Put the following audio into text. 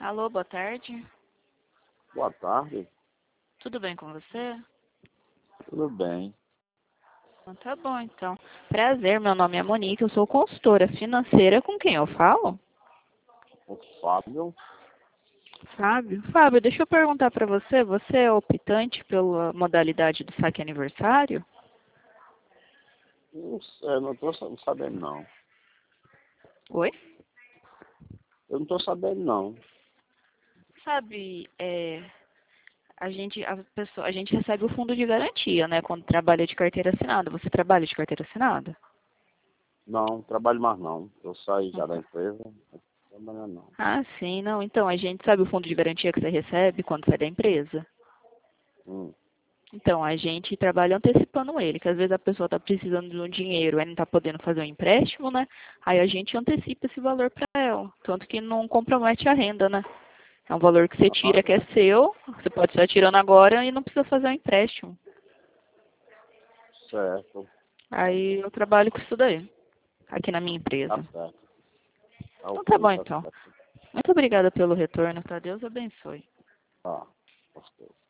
Alô, boa tarde. Boa tarde, Tudo bem com você? tudo bem. Tá bom, então. Prazer, meu nome é Monique, eu sou consultora financeira. Com quem eu falo? O Fábio, Fábio, deixa eu perguntar para você, você é optante pela modalidade do saque aniversário? não sei, eu não estou sabendo não. Oi? Eu não estou sabendo não. Sabe, a gente recebe o fundo de garantia, né, quando trabalha de carteira assinada. Você trabalha de carteira assinada? Não, trabalho mais não. Eu saí já da Uhum. empresa, não tô trabalhando não. Ah, sim, não. Então, a gente sabe o fundo de garantia que você recebe quando sai da empresa? Hum, Então, a gente trabalha antecipando ele, que às vezes a pessoa está precisando de um dinheiro, aí não está podendo fazer um empréstimo, né? Aí a gente antecipa esse valor para ela, tanto que não compromete a renda, né? É um valor que você ah, tira que é seu, você pode estar tirando agora e não precisa fazer um empréstimo. certo, Aí eu trabalho com isso daí, aqui na minha tá empresa. certo. Tá Então tá ok, bom tá então. certo. Muito obrigada pelo retorno, tá? Deus abençoe. Tá, gostei.